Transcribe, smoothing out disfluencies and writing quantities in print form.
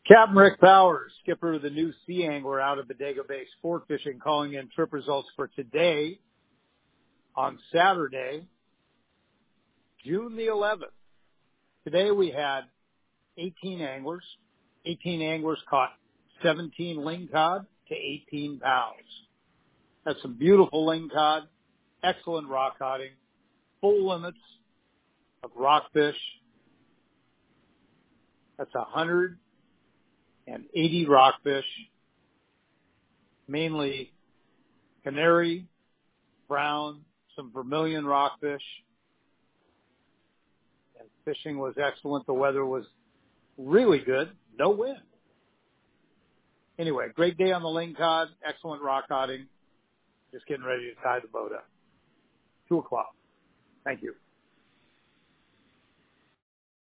Captain Rick Powers, skipper of the new Sea Angler out of Bodega Bay Sport Fishing, calling in trip results for today on Saturday, June the 11th. Today we had 18 anglers. 18 anglers caught 17 lingcod to 18 pounds. That's some beautiful lingcod, excellent rock coding, full limits of rockfish. That's 180 rockfish, mainly canary, brown, some vermilion rockfish. And fishing was excellent. The weather was really good. No wind. Anyway, great day on the lingcod, excellent rock coding. Just getting ready to tie the boat up. 2:00. Thank you.